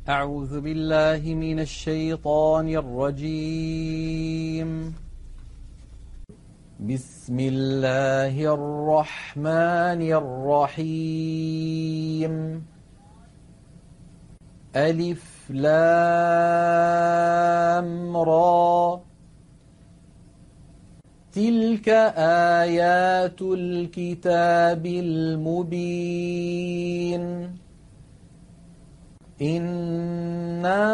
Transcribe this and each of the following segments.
أعوذ بالله من الشيطان الرجيم. بسم الله الرحمن الرحيم. ألف لام را، تلك آيات الكتاب المبين. إنا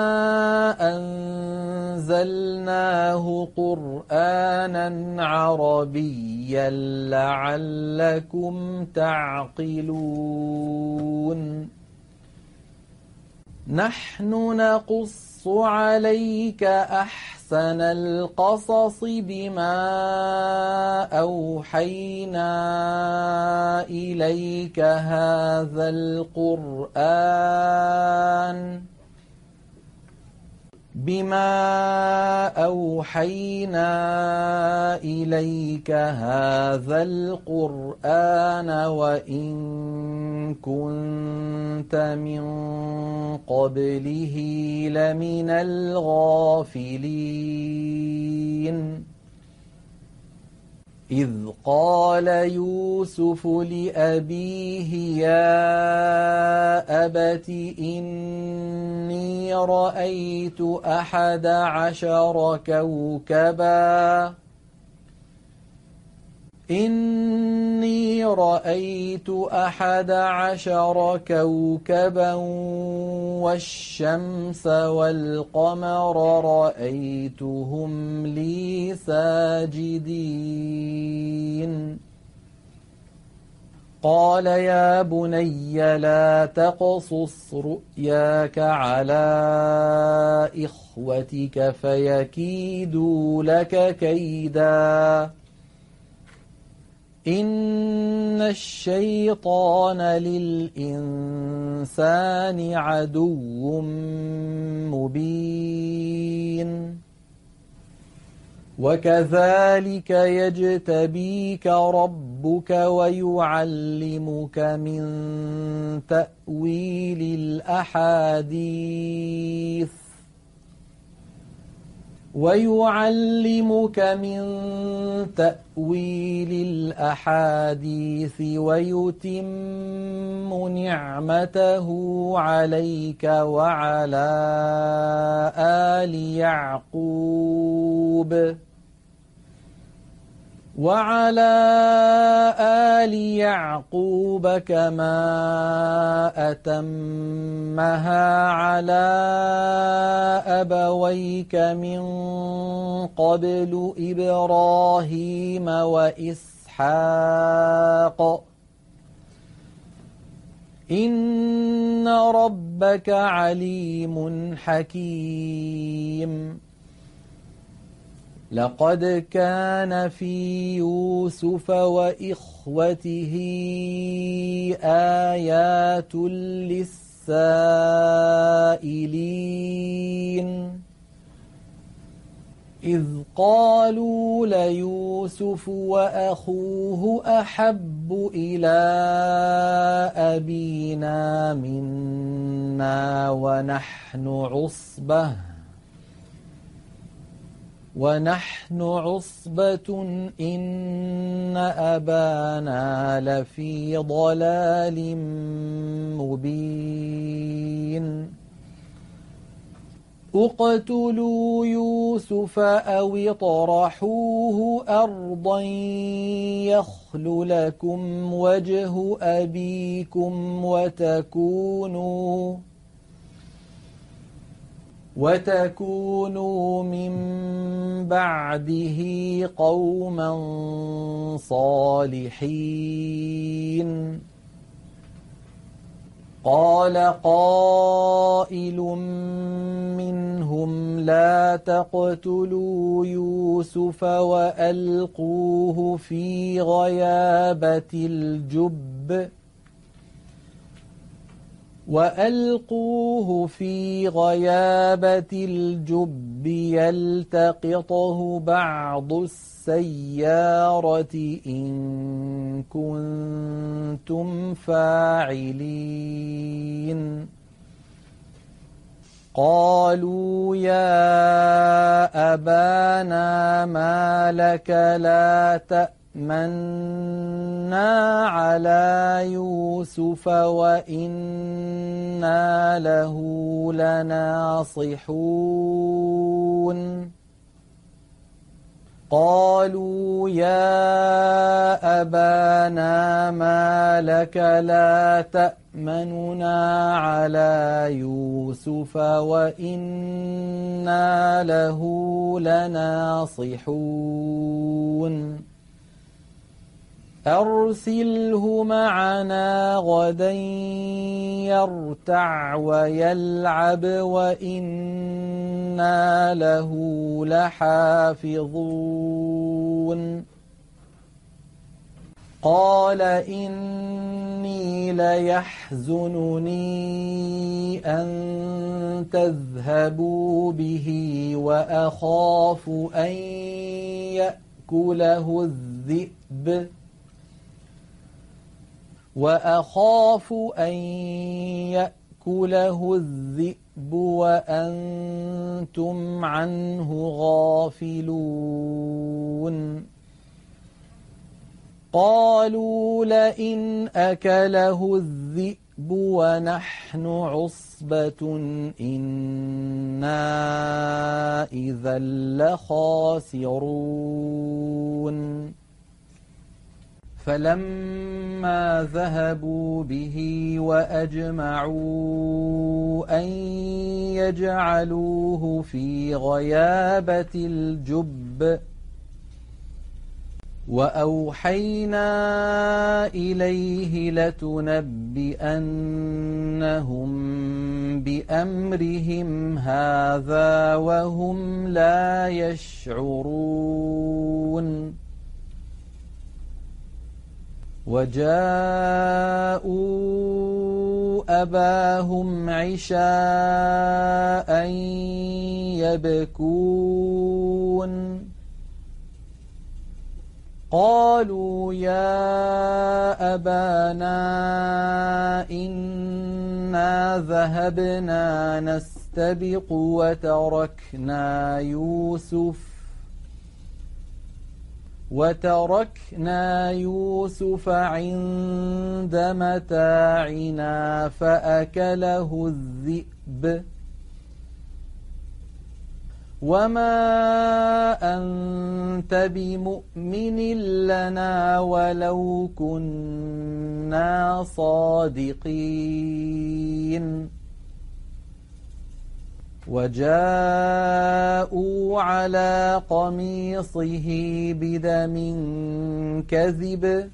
أنزلناه قرآنا عربيا لعلكم تعقلون. نحن نقص عليك أحسن القصص بما أوحينا إليك هذا القرآن وإن كنت من قبله لمن الغافلين. إذ قال يوسف لأبيه يا أبت إني رأيت 11 كوكبا والشمس والقمر رأيتهم لي ساجدين. قال يا بني لا تقصص رؤياك على إخوتك فيكيدوا لك كيدا، إن الشيطان للإنسان عدو مبين. وكذلك يجتبيك ربك ويعلمك من تأويل الأحاديث ويتم نعمته عليك وعلى آل يعقوب كما أتمها على أبويك من قبل إبراهيم وإسحاق إن ربك عليم حكيم. لقد كان في يوسف وإخوته آيات للسائلين، إذ قالوا ليوسف وأخوه أحب إلى أبينا منا ونحن عصبة إن أبانا لفي ضلال مبين. اقتلوا يوسف أو اطرحوه أرضا يخل لكم وجه أبيكم وتكونوا من بعده قوما صالحين. قال قائل منهم لا تقتلوا يوسف وألقوه في غيابة الجب يلتقطه بعض السيارة إن كنتم فاعلين. قالوا يا أبانا ما لك لا تأمنا على يوسف وإنا له لناصحون قالوا يا أبانا ما لك لا تأمننا على يوسف وإنا له لناصحون أرسله معنا غدا يرتع ويلعب وإنا له لحافظون قال إني ليحزنني أن تذهبوا به وأخاف أن يأكله الذئب وأنتم عنه غافلون قالوا لئن أكله الذئب ونحن عصبة إنا إذا لخاسرون فلما ذهبوا به وأجمعوا أن يجعلوه في غيابة الجب وأوحينا إليه لتنبئنهم بأمرهم هذا وهم لا يشعرون وجاءوا أباهم عشاء يبكون قالوا يا أبانا إنا ذهبنا نستبق وتركنا يوسف عند متاعنا فأكله الذئب وما أنت بمؤمن لنا ولو كنا صادقين وجاءوا على قميصه بدم كذب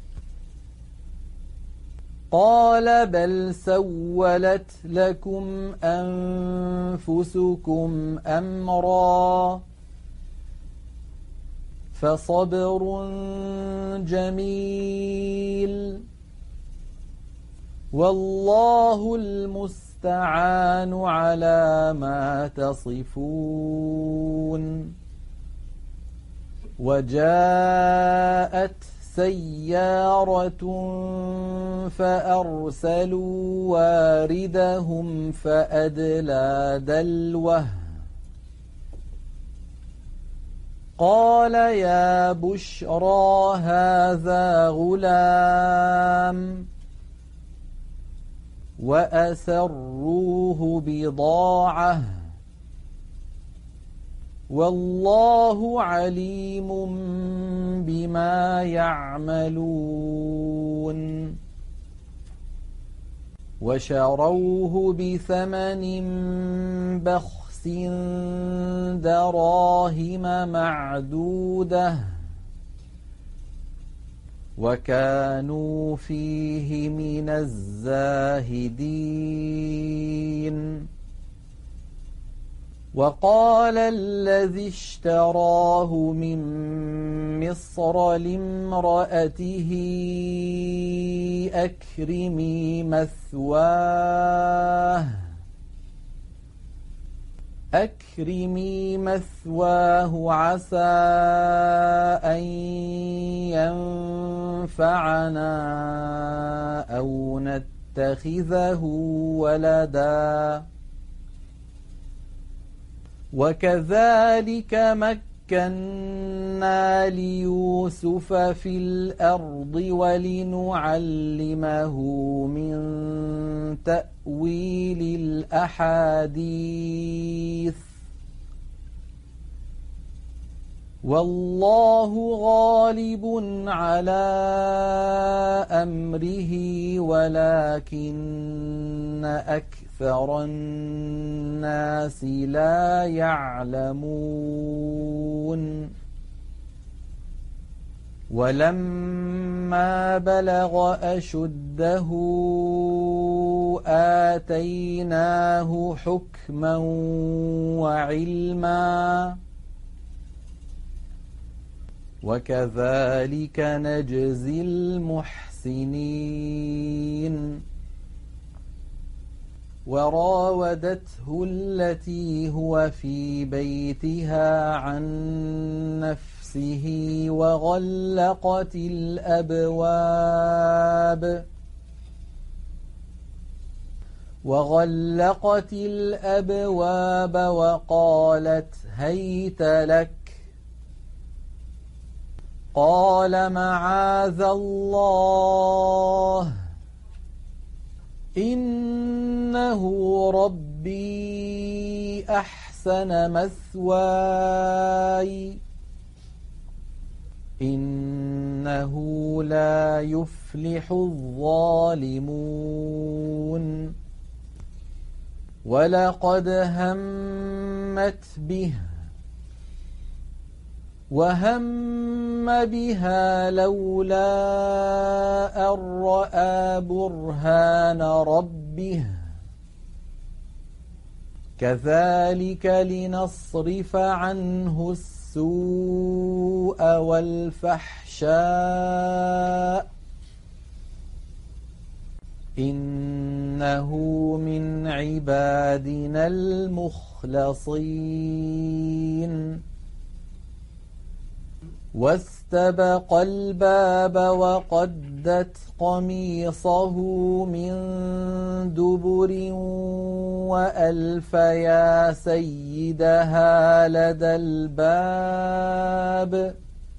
قال بل سولت لكم أنفسكم أمرا فصبر جميل والله المستعان على ما تصفون وجاءت سيارة فأرسلوا واردهم فأدلى دلوه قال يا بشرى هذا غلام وأسروه بضاعة والله عليم بما يعملون وشروه بثمن بخس دراهم معدودة وكانوا فيه من الزاهدين وقال الذي اشتراه من مصر لامرأته أكرمي مثواه عسى أن ينفعنا أو نتخذه ولدا وكذلك مكنا ليوسف في الأرض ولنعلمه من تأويل الأحاديث والله غالب على أمره ولكن أكثر الناس لا يعلمون ولما بلغ أشده آتيناه حكما وعلما وكذلك نجزي المحسنين وراودته التي هو في بيتها عن نفسه وغلقت الأبواب وقالت هيت لك قال معاذ الله إنه ربي أحسن مثواي إنه لا يفلح الظالمون ولقد همت به وهم بها لولا أن رأى برهان ربه كذلك لنصرف عنه السوء والفحشاء إنه من عبادنا المخلصين واستبق الباب وقدت قميصه من دبر وألف يا سيدها لدى الباب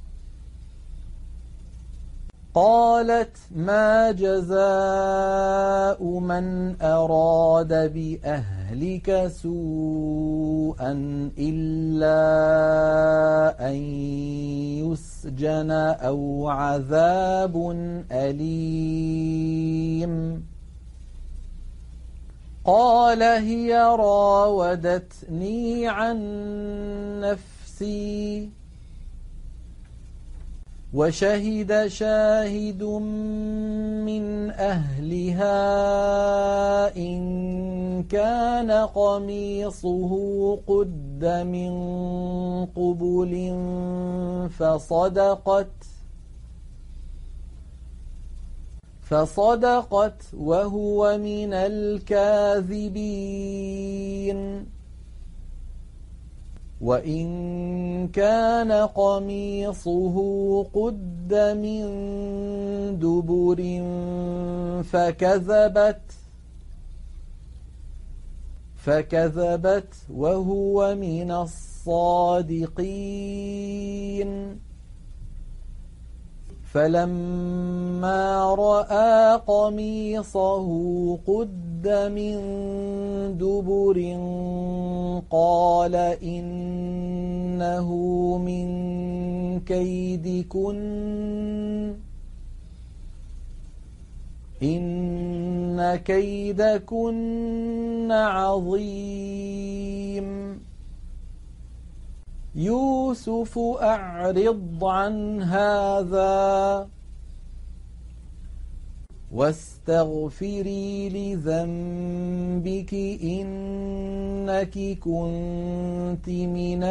قالت ما جزاء من أراد بأهلك سوءا إلا أن يسجن أو عذاب أليم قال هي راودتني عن نفسي وشهد شاهد من أهلها إن كان قميصه قد من قبل فصدقت وهو من الكاذبين وإن كان قميصه قد من دبر فكذبت وهو من الصادقين فلما رأى قميصه قد من دبر قال إنه من كيدكن إن كيدكن عظيم يوسف أعرض عن هذا واستغفري لذنبك إنك كنت من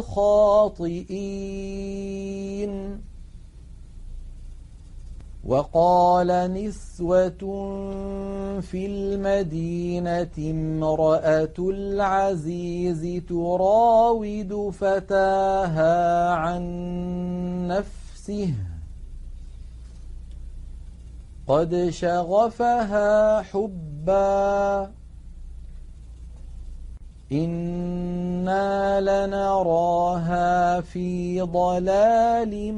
الخاطئين وقال نسوة في المدينة امرأة العزيز تراود فتاها عن نفسه قد شغفها حبا إنا لنراها في ضلال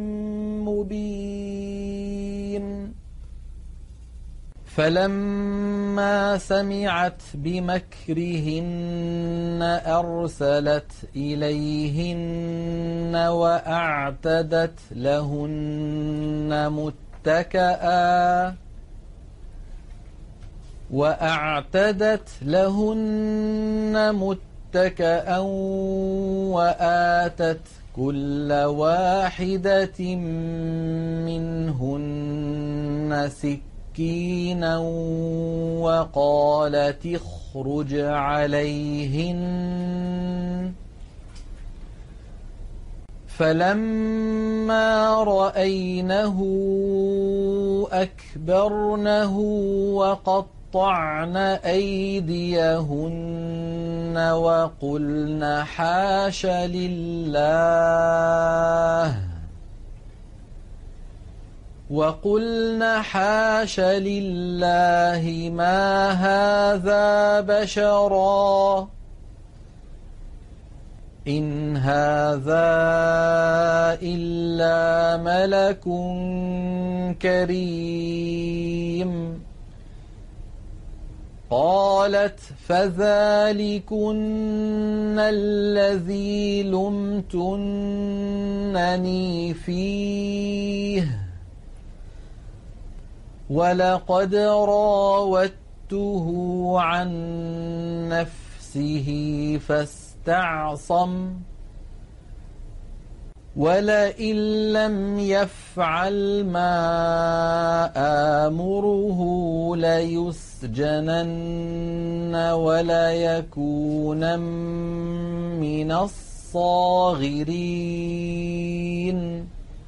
مبين فلما سمعت بمكرهن أرسلت إليهن وأعتدت لهن متكأ وآتت كل واحدة منهن سكينا وقالت اخرج عليهن فلما رأينه أكبرنه وقطعن أيديهن وقلن حاش لله ما هذا بشرا إن هذا إلا ملك كريم قالت فذلكن الذي لمتنني فيه ولقد راودته عن نفسه فاستعصم ولئن لم يفعل ما آمره ليسجنن وليكونن من الصاغرين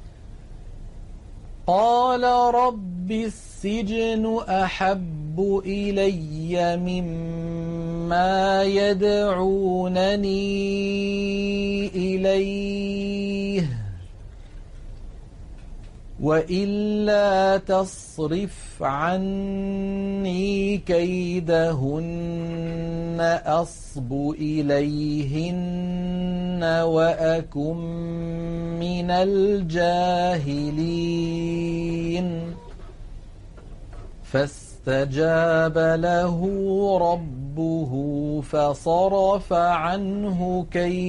قال رب السجن أحب إلي مما يدعونني إليه وإلا تصرف عني كيدهن أصب إليهن وأكن من الجاهلين فاستجاب له ربه فصرف عنه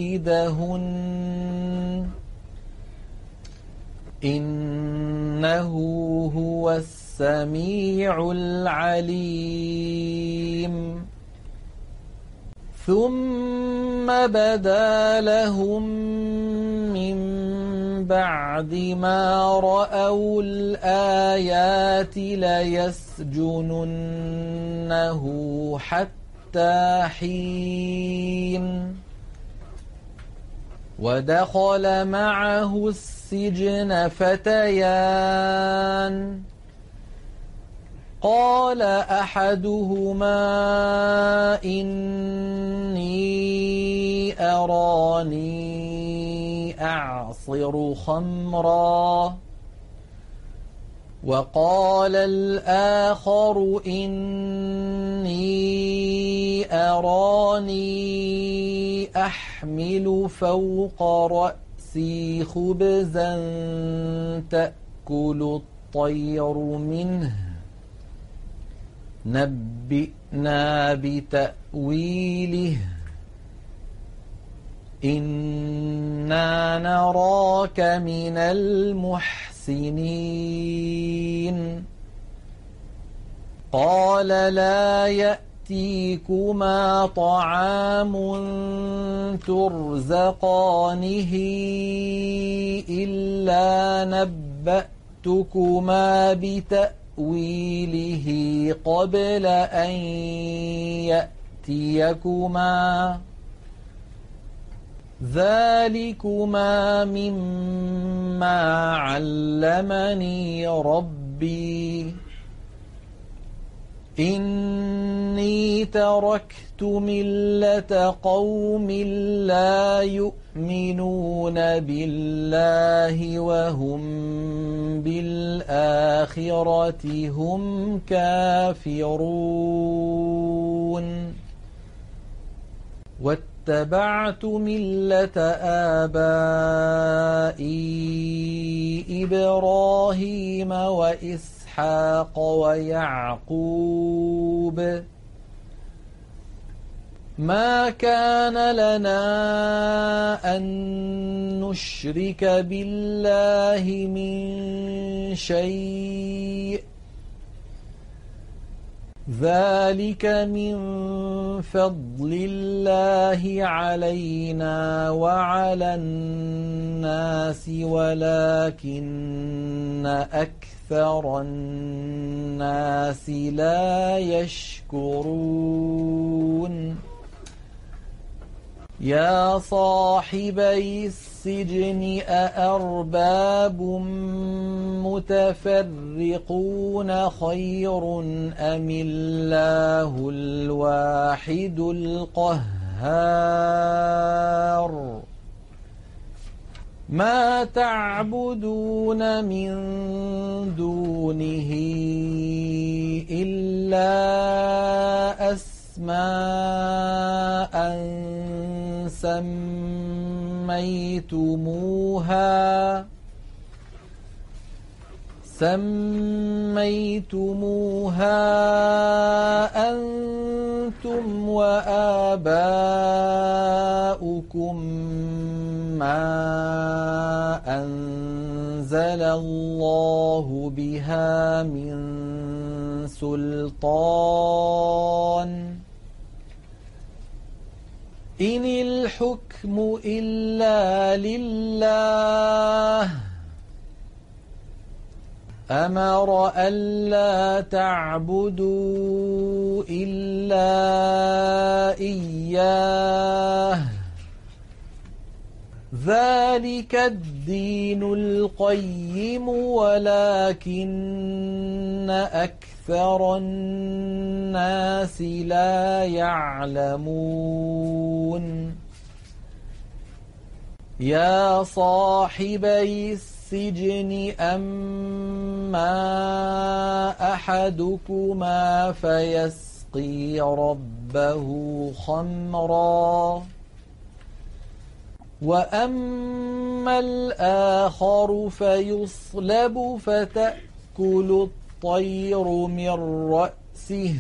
كيدهن إنه هو السميع العليم ثم بدا لهم من بعد ما رأوا الآيات ليسجننه حتى حين ودخل معه السجن فتيان قال أحدهما إني أراني أعصر خمرا وقال الآخر إني أراني أحمل فوق رأسي خبزا تأكل الطير منه نبئنا بتأويله إنا نراك من المحسنين قال لا يأتيكما طعام ترزقانه إلا نبأتكما بتأويله قبل أن يأتيكما ذلكما مما علمني ربي إني تركت ملة قوم لا يؤمنون بالله وهم بالآخرة هم كافرون واتبعت ملة آبائي إبراهيم وإسحاق ويعقوب ما كان لنا أن نشرك بالله من شيء ذلك من فضل الله علينا وعلى الناس ولكن أكثر الناس لا يشكرون يا صاحبي السجن أأرباب متفرقون خير أم الله الواحد القهار ما تعبدون من دونه إلا أسماء سميتموها أنتم وآباؤكم ما أنزل الله بها من سلطان إن الحكم إلا لله أمر ألا تعبدوا إلا إياه ذلك الدين القيم ولكن أكثر الناس لا يعلمون يا صاحبي السجن أما أحدكما فيسقي ربه خمرا وأما الآخر فيصلب فتأكل الطير من رأسه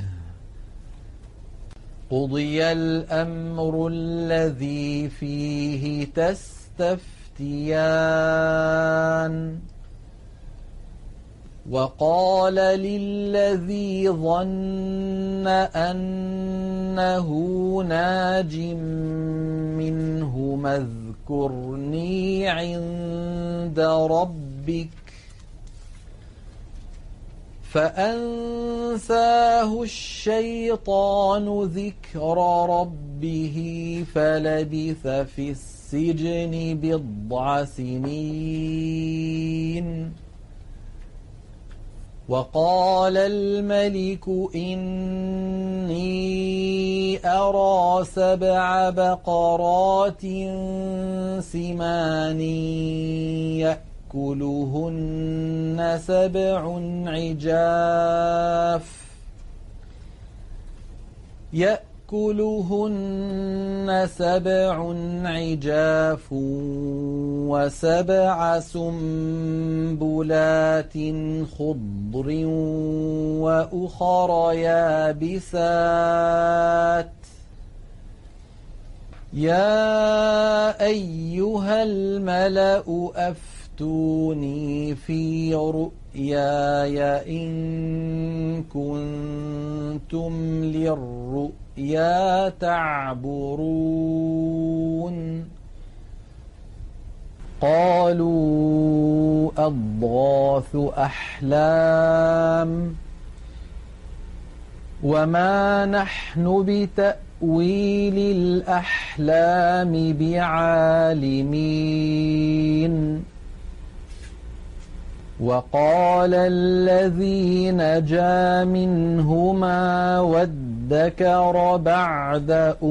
قضي الأمر الذي فيه تستفتيان وقال للذي ظن أنه ناج منه اذكرني عند ربك فأنساه الشيطان ذكر ربه فلبث في السجن بضع سنين وقال الملك إني أرى 7 بقرات سمان يأكلهن 7 عجاف و7 سنبلات خضر وأخر يابسات يا أيها الملأ أفتوني في رؤياي إن كنتم للرؤيا تعبرون قالوا أضغاث أحلام وما نحن بتأويل الأحلام بعالمين وقال الذي نجا منهما وادكر بعد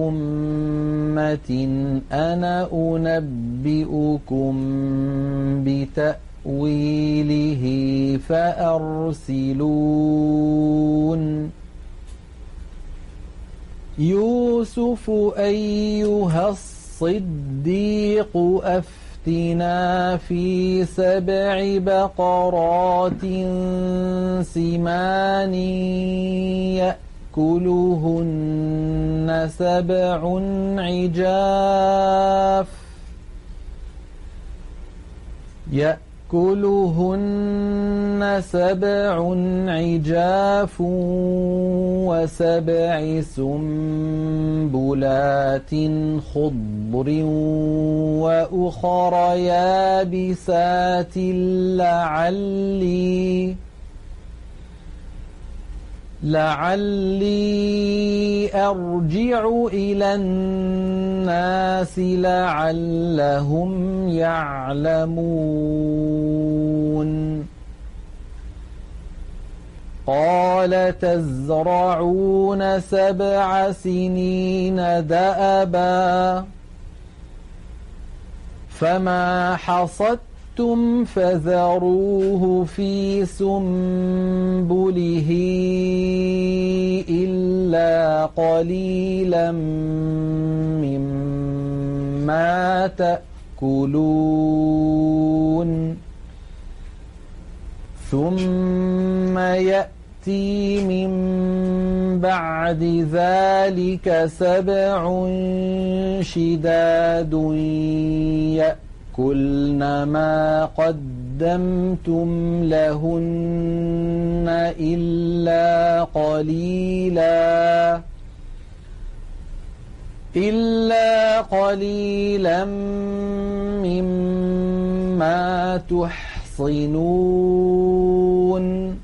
أمة أنا أنبئكم بتأويله فأرسلون يوسف أيها الصديق أفتنا في 7 بقرات سمان يأكلهن 7 عجاف و7 سنبلات خضر وأخر يابسات لعلي أرجع إلى الناس لعلهم يعلمون قال تزرعون 7 سنين دأبا فما حصدتم فذروه في سنبله إلا قليلا مما تأكلون ثم يأتي من بعد ذلك 7 شداد يأكلن ما قدمتم لهن إلا قليلا مما تحصنون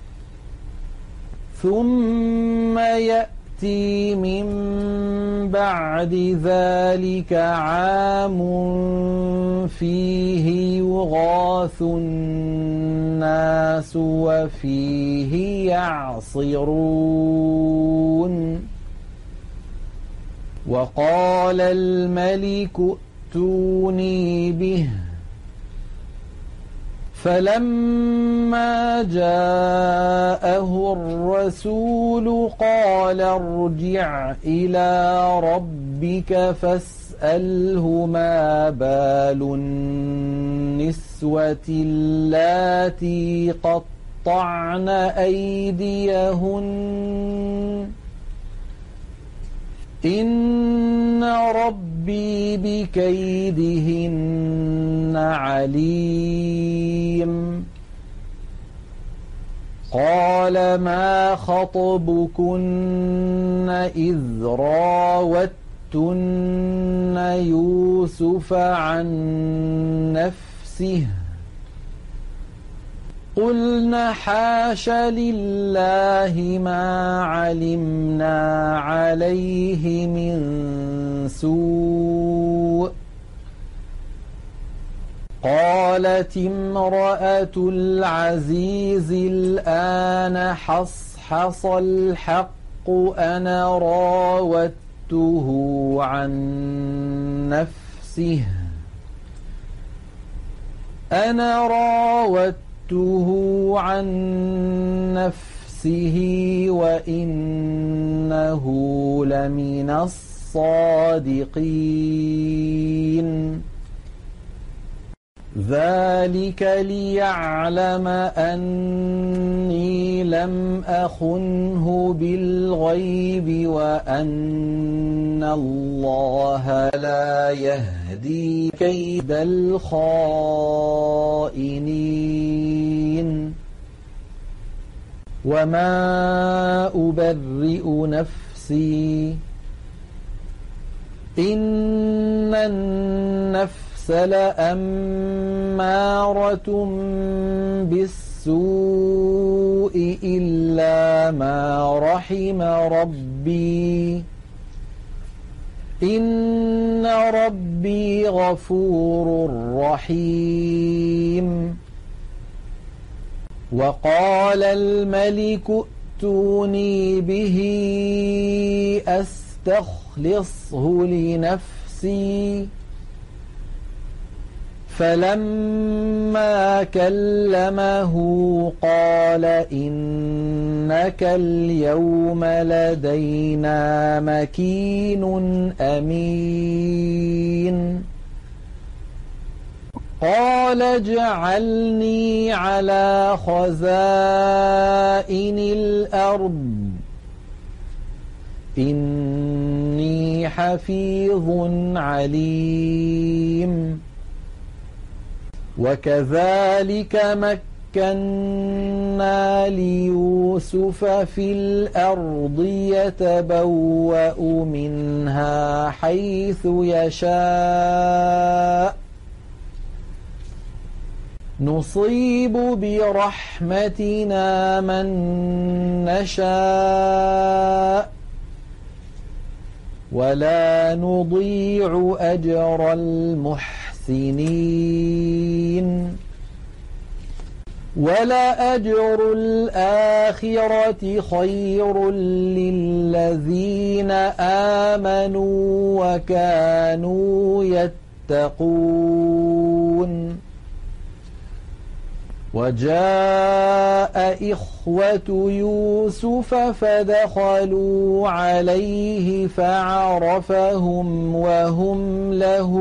ثم يأتي من بعد ذلك عام فيه يغاث الناس وفيه يعصرون وقال الملك ائتوني به فلما جاءه الرسول قال ارجع إلى ربك فاسأله ما بال النسوة اللاتي قطعن أيديهن إن ربي بكيدهن عليم قال ما خطبكن إذ راوتن يوسف عن نفسه قلنا حاش لله ما علمنا عليه من سوء قالت امرأة العزيز الآن حصحص الحق أنا راودته عن نفسه وإنه لمن الصادقين ذلك ليعلم أني لم أخنه بالغيب وأن الله لا يهدي كيد الخائنين وما أبرئ نفسي إن النفس لأمارة بالسوء إلا ما رحم ربي إن ربي غفور رحيم وقال الملك ائتوني به أستخلصه لنفسي فلما كلمه قال إنك اليوم لدينا مكين أمين قال اجعلني على خزائن الأرض إني حفيظ عليم وكذلك مكنا ليوسف في الأرض يتبوأ منها حيث يشاء نصيب برحمتنا من نشاء ولا نضيع أجر المحسنين ولأجر الآخرة خير للذين آمنوا وكانوا يتقون وجاء إخوة يوسف فدخلوا عليه فعرفهم وهم له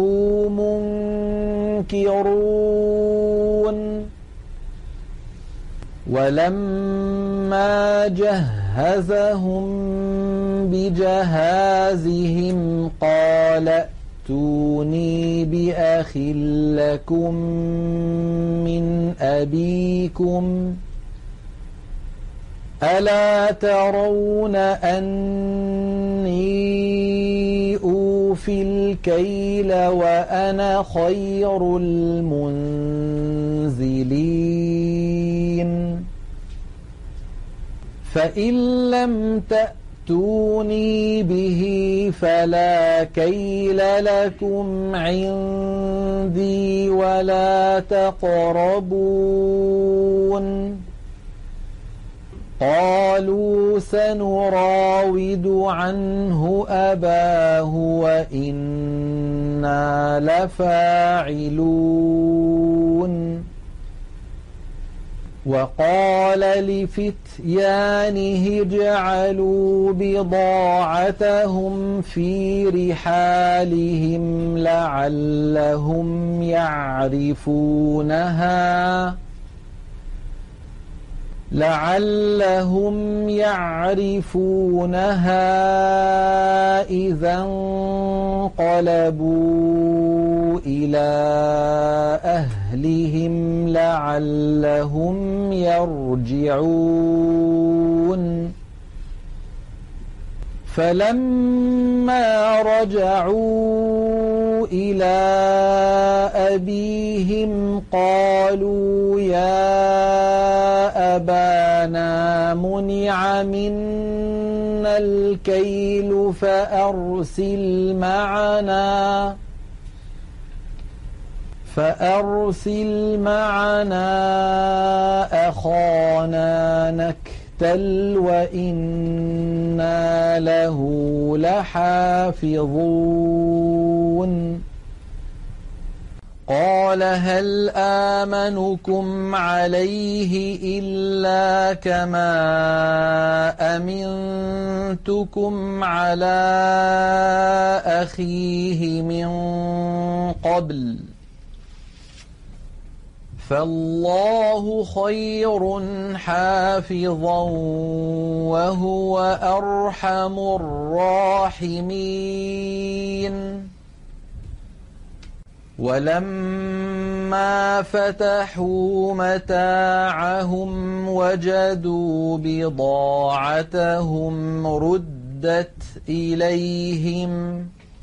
منكرون ولما جهزهم بجهازهم قال ائتوني بأخ لكم من أبيكم ألا ترون أني أوفي الكيل وأنا خير المنزلين فإن لم تأتوني به فلا كيل لكم عندي ولا تقربون قالوا سنراود عنه أباه وإنا لفاعلون وقال لفتيانه اجعلوا بضاعتهم في رحالهم لعلهم يعرفونها إذا انقلبوا إلى أهلهم لعلهم يرجعون فلما رجعوا إلى أبيهم قالوا يا أبانا منع منا الكيل فأرسل معنا أخانا نكتل وإنا له لحافظون قال هل آمنكم عليه إلا كما أمنتكم على أخيه من قبل فالله خير حافظا وهو أرحم الراحمين ولما فتحوا متاعهم وجدوا بضاعتهم ردت إليهم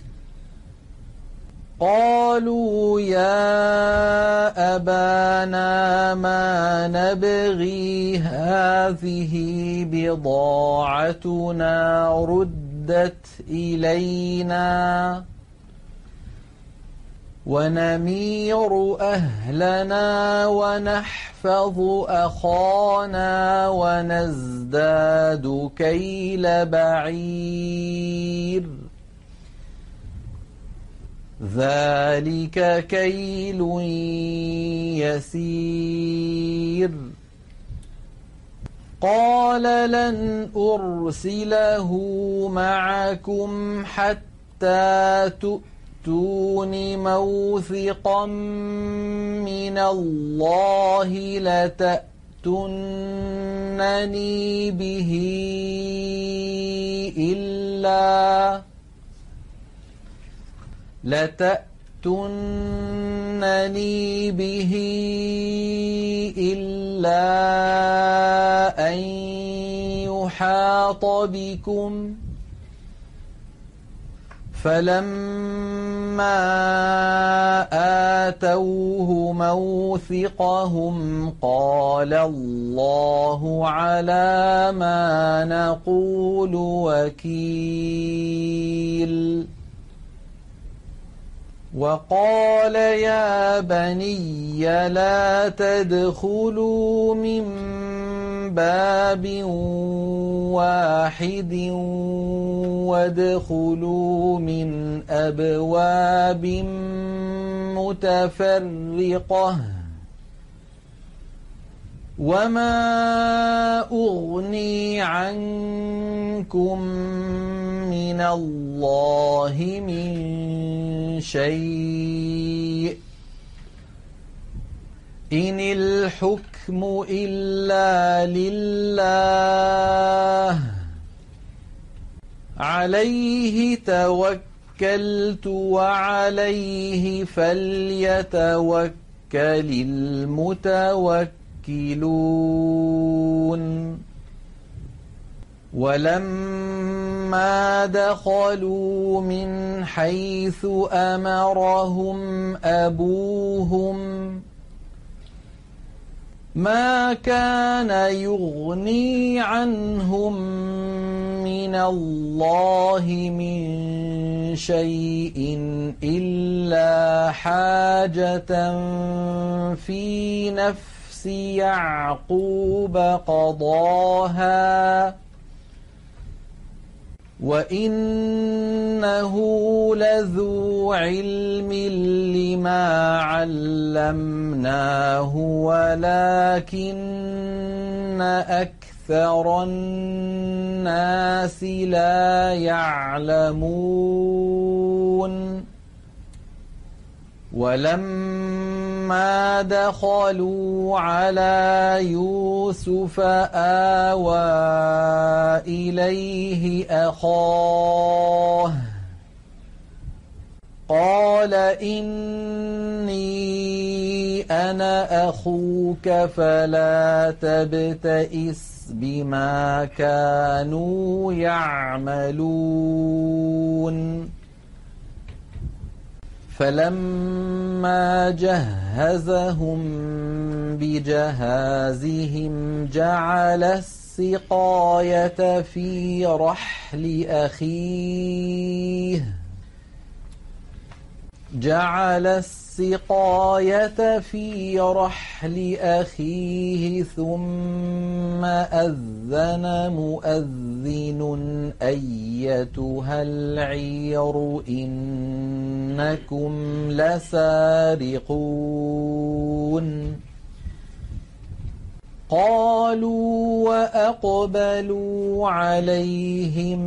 قالوا يا أبانا ما نبغي هذه بضاعتنا ردت إلينا ونمير أهلنا ونحفظ أخانا ونزداد كيل بعير ذلك كيل يسير. قال لن أرسله معكم حتى تؤتون موثقا من الله لتأتونني به إلا أن يحاط بكم. فلما آتوه موثقهم قال الله على ما نقول وكيل. وقال يا بني لا تدخلوا من باب واحد وادخلوا من أبواب متفرقة وما أغني عنكم من الله من شيء إن الحكم إلا لله عليه توكلت وعليه فليتوكل المتوكلون. ولما دخلوا من حيث أمرهم أبوهم ما كان يغني عنهم من الله من شيء إلا حاجة في نفس يعقوب قضاها وإنه لذو علم لما علمناه ولكن أكثر الناس لا يعلمون. ولما دخلوا على يوسف آوى إليه أخاه قال إني أنا أخوك فلا تبتئس بما كانوا يعملون. فلما جهزهم بجهازهم جعل السقاية في رحل أخيه ثم أذن مؤذن أيتها العير إنكم لسارقون. قالوا وأقبلوا عليهم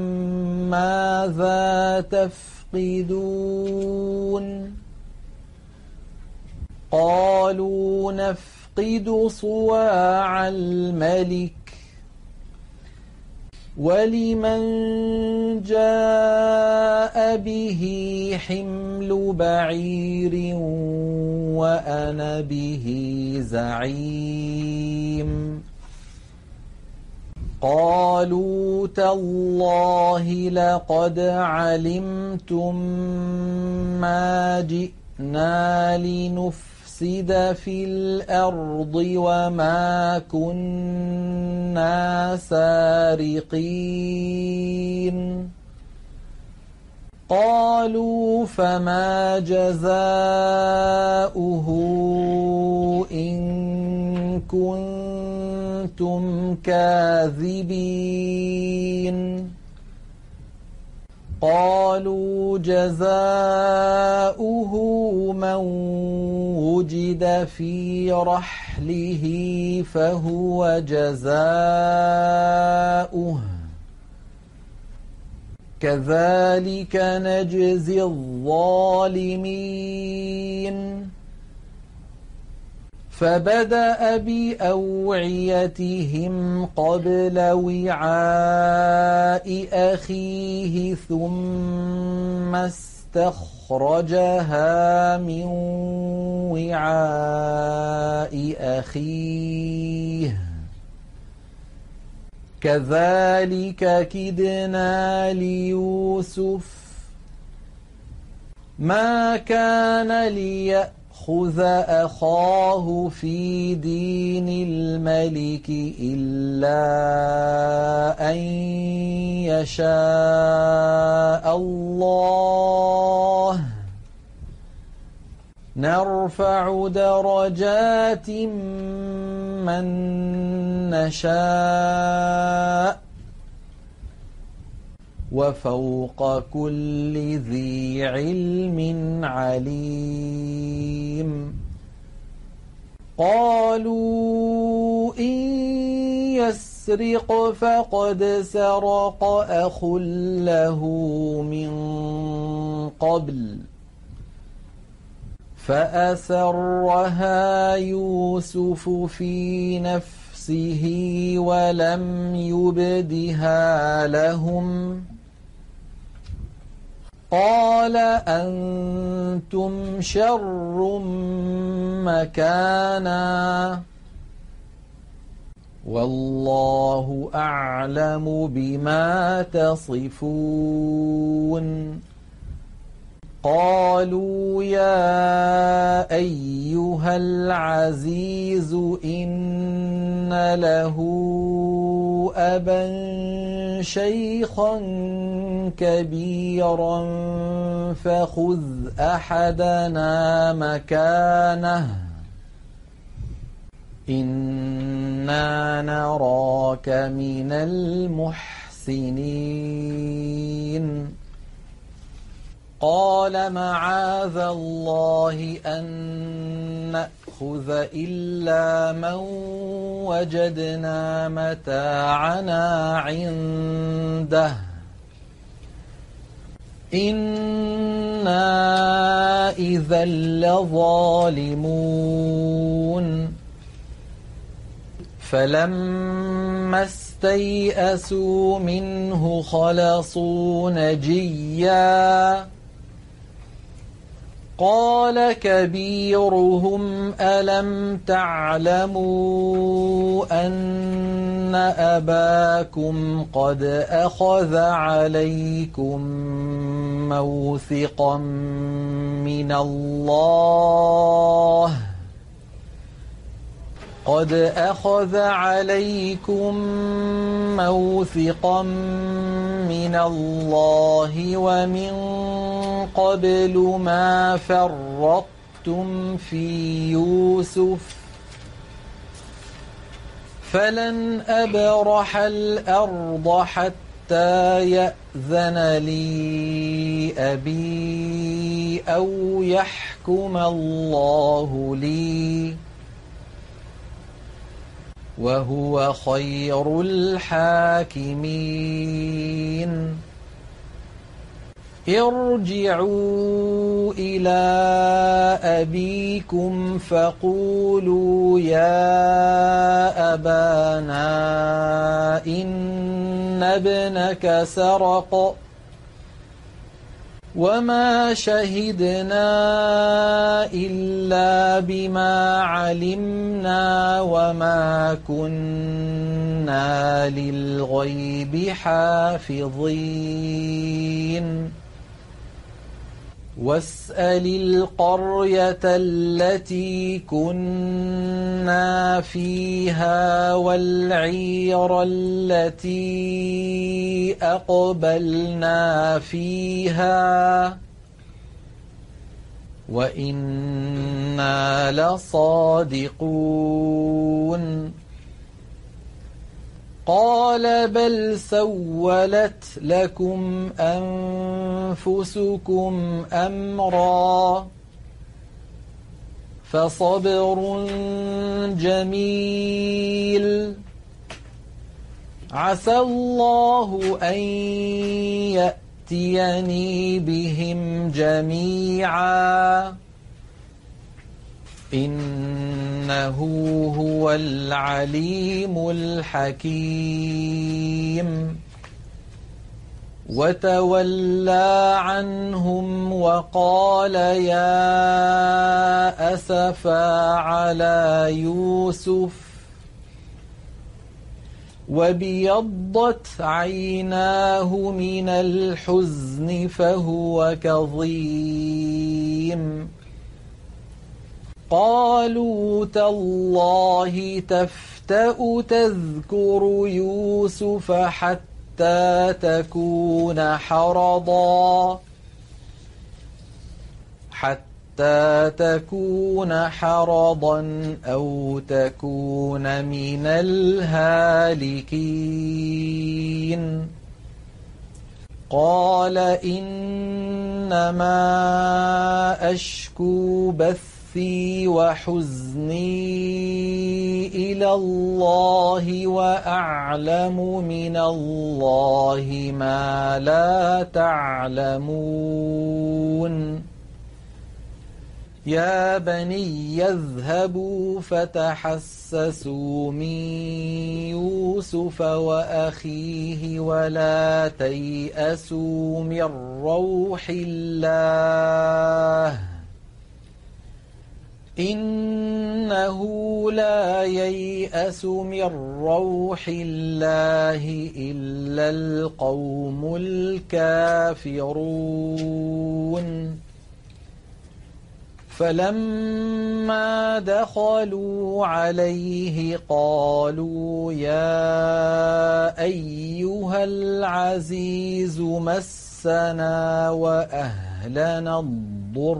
ماذا تفقدون قالوا نفقد صواع الملك ولمن جاء به حمل بعير وأنا به زعيم. قالوا تالله لقد علمتم ما جئنا لنفسد في الأرض وما كنا سارقين. قالوا فما جزاؤه إن كنتم كاذبين. قالوا جزاؤه من وجد في رحله فهو جزاؤه كذلك نجزي الظالمين فبدأ بأوعيتهم قبل وعاء أخيه ثم استخرجها من وعاء أخيه كذلك كدنا ليوسف ما كان ليأخذ أخاه في دين الملك إلا أن يشاء الله نرفع درجات من نشاء وفوق كل ذي علم عليم قالوا إن يسرق فقد سرق أخ له من قبل فأسرها يوسف في نفسه ولم يبدها لهم قال أنتم شر مكانا والله أعلم بما تصفون قالوا يا أيها العزيز إن له أبا شيخا كبيرا فخذ أحدنا مكانه إنا نراك من المحسنين قال معاذ الله أن نأخذ إلا من وجدنا متاعنا عنده إنا إذا لظالمون فلما استيئسوا منه خلصوا نجيا قال كبيرهم ألم تعلموا أن أباكم قد أخذ عليكم موثقا من الله قد أخذ عليكم موثقا من الله ومن قبل ما فرطتم في يوسف فلن أبرح الأرض حتى يأذن لي أبي أو يحكم الله لي وهو خير الحاكمين ارجعوا إلى أبيكم فقولوا يا أبانا إن ابنك سرق وما شهدنا إلا بما علمنا وما كنا للغيب حافظين واسأل القرية التي كنا فيها والعير التي أقبلنا فيها وإنا لصادقون قال بل سولت لكم أنفسكم أمرا فصبر جميل عسى الله أن يأتيني بهم جميعا إنه هو العليم الحكيم وتولى عنهم وقال يا أسفا على يوسف وابيضت عيناه من الحزن فهو كظيم قالوا تالله تفتأ تذكر يوسف حتى تكون حرضا أو تكون من الهالكين قال إنما أشكو بثي وحزني إلى الله وأعلم من الله ما لا تعلمون يا بني يذهبوا فتحسسوا من يوسف وأخيه ولا تيأسوا من روح الله إنه لا ييأس من روح الله إلا القوم الكافرون فلما دخلوا عليه قالوا يا أيها العزيز مسنا وأهلنا الضر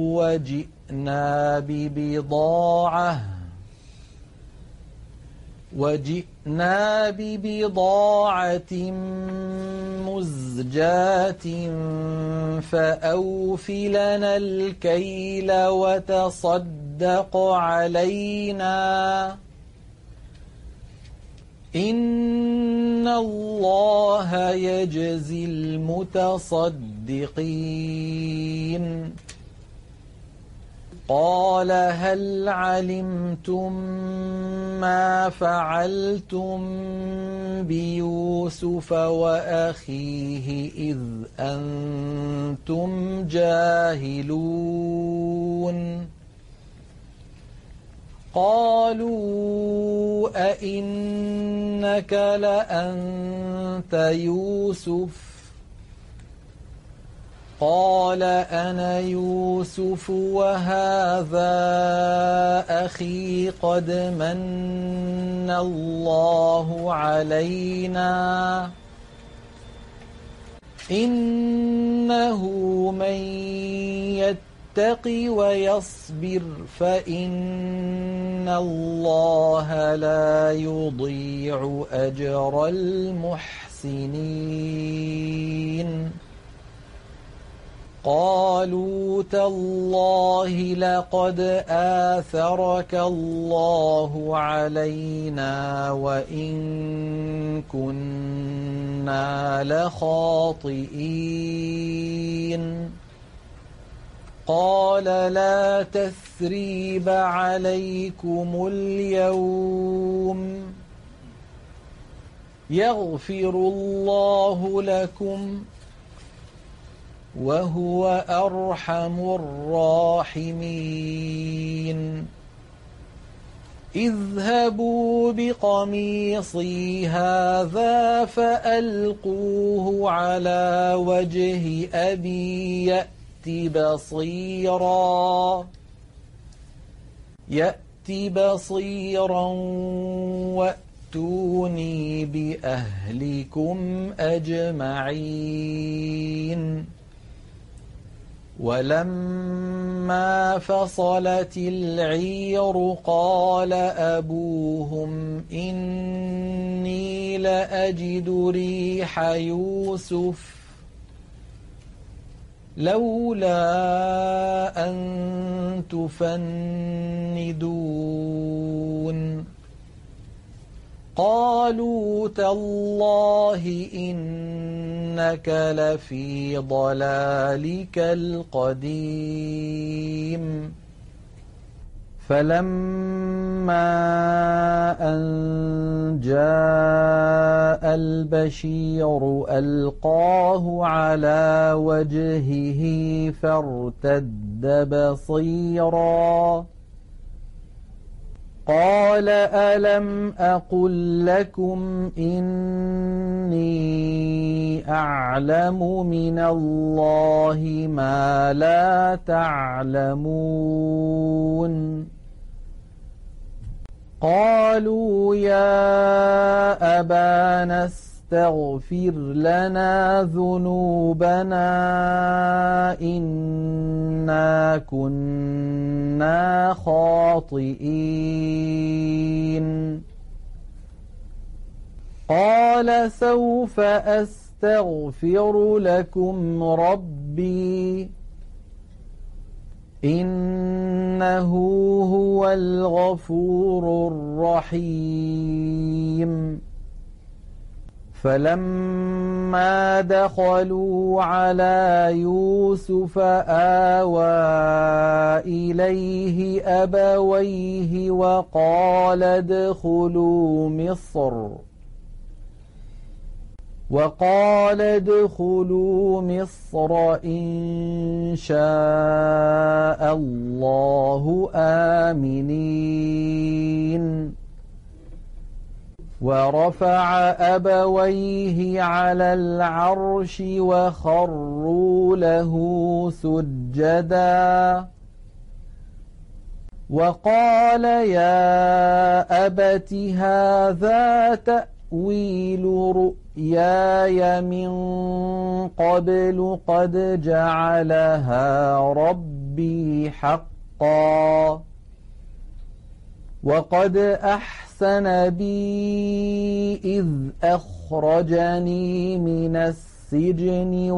وجئنا ببضاعة مزجاة فأوف لنا الكيل وتصدق علينا إن الله يجزي المتصدقين قال هل علمتم ما فعلتم بيوسف وأخيه إذ أنتم جاهلون قالوا أئنك لأنت يوسف قال أنا يوسف وهذا أخي قد من الله علينا إنه من يتق ويصبر فإن الله لا يضيع أجر المحسنين قالوا تالله لقد آثرك الله علينا وإن كنا لخاطئين قال لا تثريب عليكم اليوم يغفر الله لكم وهو أرحم الراحمين اذهبوا بقميصي هذا فألقوه على وجه أبي يأت بصيرا وأتوني بأهلكم أجمعين ولما فصلت العير قال أبوهم إني لأجد ريح يوسف لولا أن تفندون قالوا تالله إنك لفي ضلالك القديم فلما أن جاء البشير ألقاه على وجهه فارتد بصيرا قال ألم أقل لكم إني أعلم من الله ما لا تعلمون قالوا يا أبانا استغفر لنا ذنوبنا إنا كنا خاطئين قال سوف أستغفر لكم ربي إنه هو الغفور الرحيم فلما دخلوا على يوسف آوى إليه أبويه وقال ادخلوا مصر إن شاء الله آمنين ورفع أبويه على العرش وخروا له سجدا وقال يا أبت هذا تأويل رؤياي من قبل قد جعلها ربي حقا وقد أحسن بي إذ أخرجني من السجن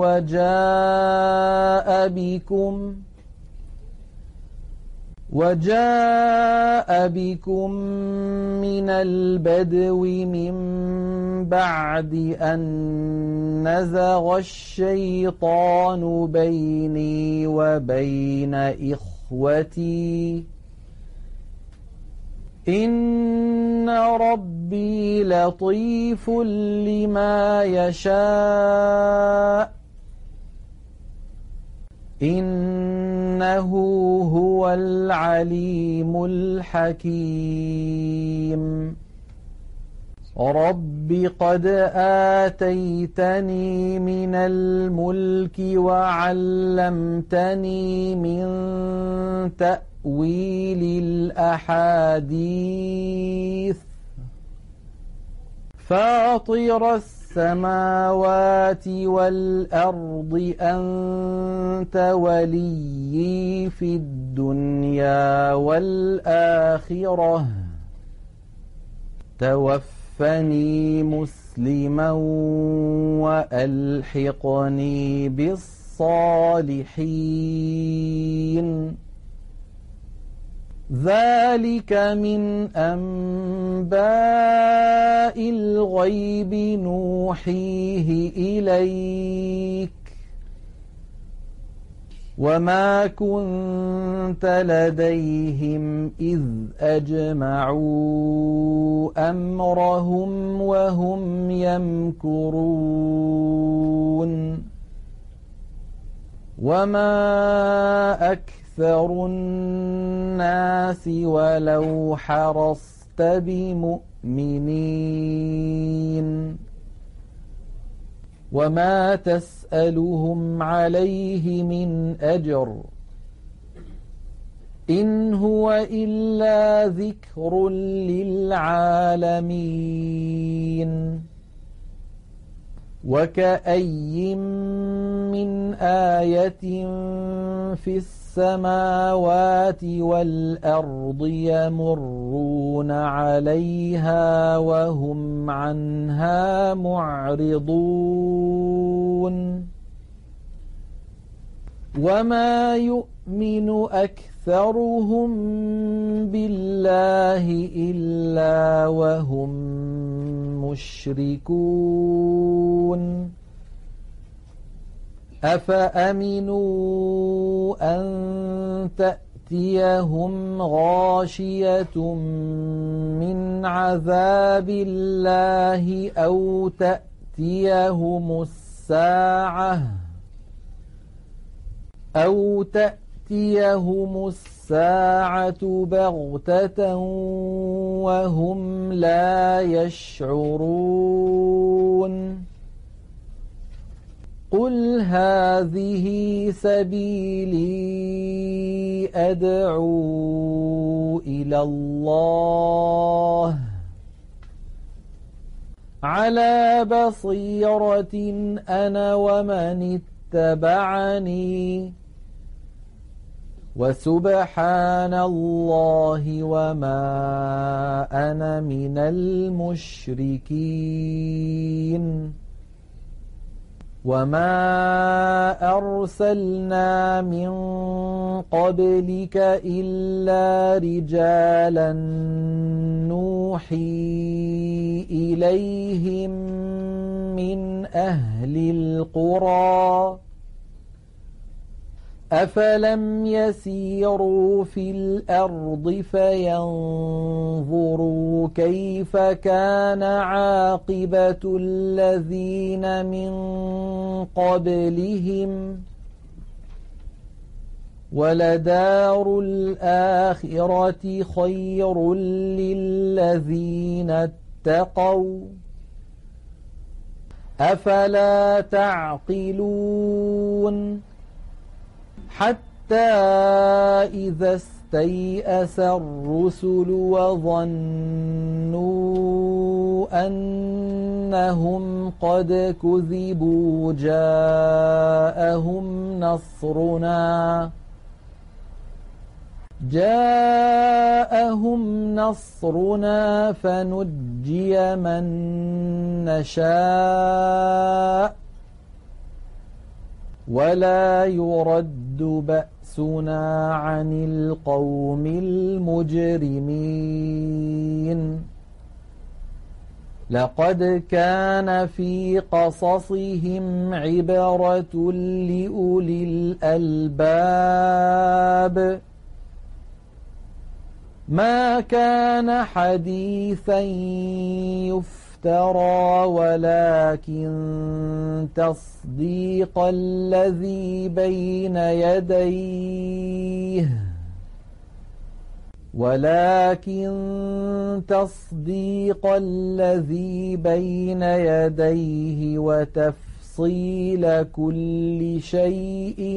وجاء بكم من البدو من بعد أن نزغ الشيطان بيني وبين إخوتي إن ربي لطيف لما يشاء إنه هو العليم الحكيم رب قد آتيتني من الملك وعلمتني من تأويل الأحاديث فاطر السماوات والأرض أنت وليي في الدنيا والآخرة توفني مسلما وألحقني بالصالحين ذلك من أنباء الغيب نوحيه إليك وما كنت لديهم إذ أجمعوا أمرهم وهم يمكرون وما أكثر الناس ولو حرصت بمؤمنين وما تسألهم عليه من أجر إن هو إلا ذكر للعالمين وكأي من آية في السماوات والأرض يمرون عليها وهم عنها معرضون وما يؤمن أكثرهم بالله إلا وهم مشركون أفأمنوا أن تأتيهم غاشية من عذاب الله أو تأتيهم الساعة بغتة وهم لا يشعرون قل هذه سبيلي أدعو إلى الله على بصيرة أنا ومن اتبعني وسبحان الله وما أنا من المشركين وما أرسلنا من قبلك إلا رجالا نوحي إليهم من أهل القرى أفلم يسيروا في الأرض فينظروا كيف كان عاقبة الذين من قبلهم ولدار الآخرة خير للذين اتقوا أفلا تعقلون حتى إذا استيأس الرسل وظنوا أنهم قد كذبوا جاءهم نصرنا فنجي من نشاء ولا يرد بأسنا عن القوم المجرمين لقد كان في قصصهم عبرة لأولي الألباب ما كان حديثا يفترى ولكن تصديق الذي بين يديه وتفصيل كل شيء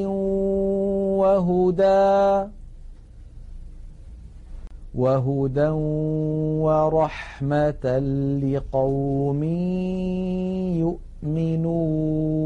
وهدى ورحمة لقوم يؤمنون